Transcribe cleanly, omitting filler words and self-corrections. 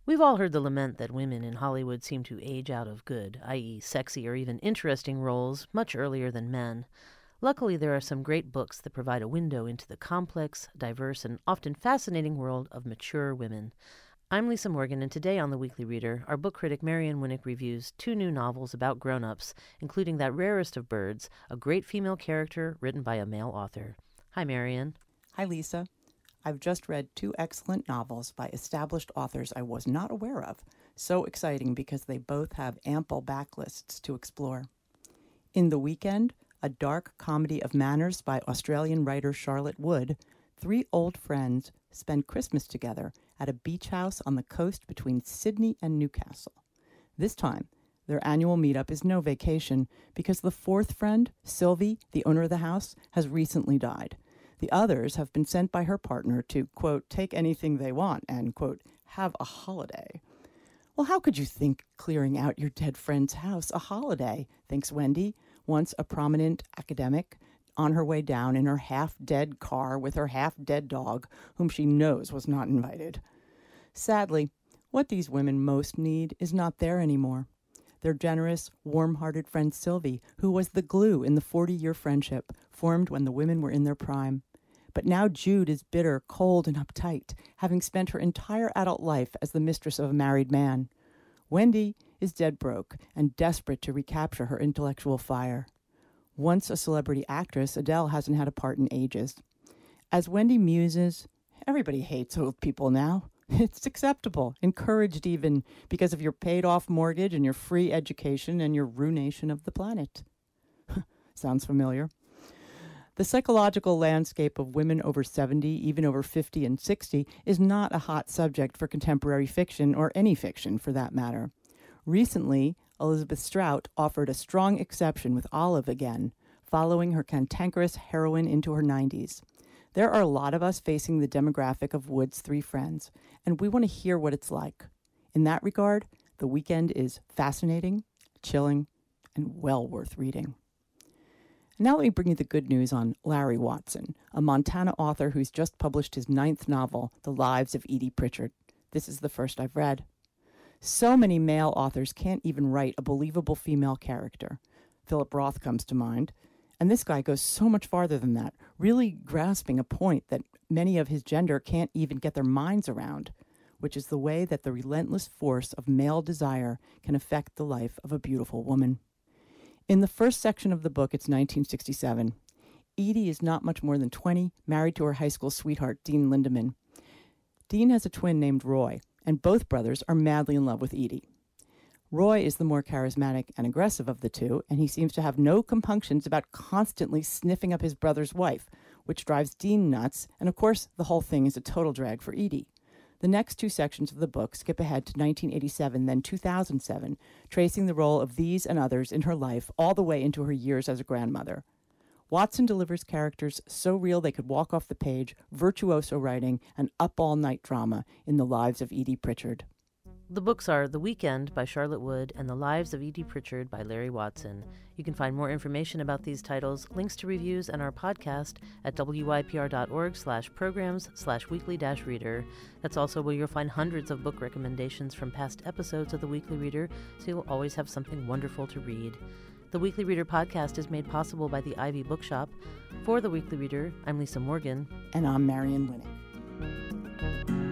We've all heard the lament that women in Hollywood seem to age out of good, i.e., sexy or even interesting roles, much earlier than men. Luckily, there are some great books that provide a window into the complex, diverse, and often fascinating world of mature women. I'm Lisa Morgan, and today on The Weekly Reader, our book critic Marian Winnick reviews two new novels about grown-ups, including That Rarest of Birds, a great female character written by a male author. Hi, Marian. Hi, Lisa. I've just read two excellent novels by established authors I was not aware of. So exciting because they both have ample backlists to explore. In The Weekend, a dark comedy of manners by Australian writer Charlotte Wood, three old friends spend Christmas together at a beach house on the coast between Sydney and Newcastle. This time, their annual meetup is no vacation because the fourth friend, Sylvie, the owner of the house, has recently died. The others have been sent by her partner to, quote, take anything they want and, quote, have a holiday. Well, how could you think clearing out your dead friend's house a holiday, thinks Wendy, once a prominent academic, on her way down in her half-dead car with her half-dead dog, whom she knows was not invited. Sadly, what these women most need is not there anymore. Their generous, warm-hearted friend Sylvie, who was the glue in the 40-year friendship formed when the women were in their prime. But now Jude is bitter, cold, and uptight, having spent her entire adult life as the mistress of a married man. Wendy is dead broke and desperate to recapture her intellectual fire. Once a celebrity actress, Adele hasn't had a part in ages. As Wendy muses, everybody hates old people now. It's acceptable, encouraged even, because of your paid-off mortgage and your free education and your ruination of the planet. Sounds familiar? The psychological landscape of women over 70, even over 50 and 60, is not a hot subject for contemporary fiction, or any fiction for that matter. Recently, Elizabeth Strout offered a strong exception with Olive again, following her cantankerous heroine into her 90s. There are a lot of us facing the demographic of Wood's three friends, and we want to hear what it's like. In that regard, The Weekend is fascinating, chilling, and well worth reading. Now let me bring you the good news on Larry Watson, a Montana author who's just published his 9th novel, The Lives of Edie Pritchard. This is the first I've read. So many male authors can't even write a believable female character. Philip Roth comes to mind. And this guy goes so much farther than that, really grasping a point that many of his gender can't even get their minds around, which is the way that the relentless force of male desire can affect the life of a beautiful woman. In the first section of the book, it's 1967. Edie is not much more than 20, married to her high school sweetheart, Dean Lindemann. Dean has a twin named Roy, and both brothers are madly in love with Edie. Roy is the more charismatic and aggressive of the two, and he seems to have no compunctions about constantly sniffing up his brother's wife, which drives Dean nuts, and of course, the whole thing is a total drag for Edie. The next two sections of the book skip ahead to 1987, then 2007, tracing the role of these and others in her life all the way into her years as a grandmother. Watson delivers characters so real they could walk off the page, virtuoso writing, and up-all-night drama in the lives of Edie Pritchard. The books are The Weekend by Charlotte Wood and The Lives of Edie Pritchard by Larry Watson. You can find more information about these titles, links to reviews, and our podcast at wypr.org/programs/weekly-reader. That's also where you'll find hundreds of book recommendations from past episodes of The Weekly Reader, so you'll always have something wonderful to read. The Weekly Reader podcast is made possible by the Ivy Bookshop. For The Weekly Reader, I'm Lisa Morgan. And I'm Marian Winnick.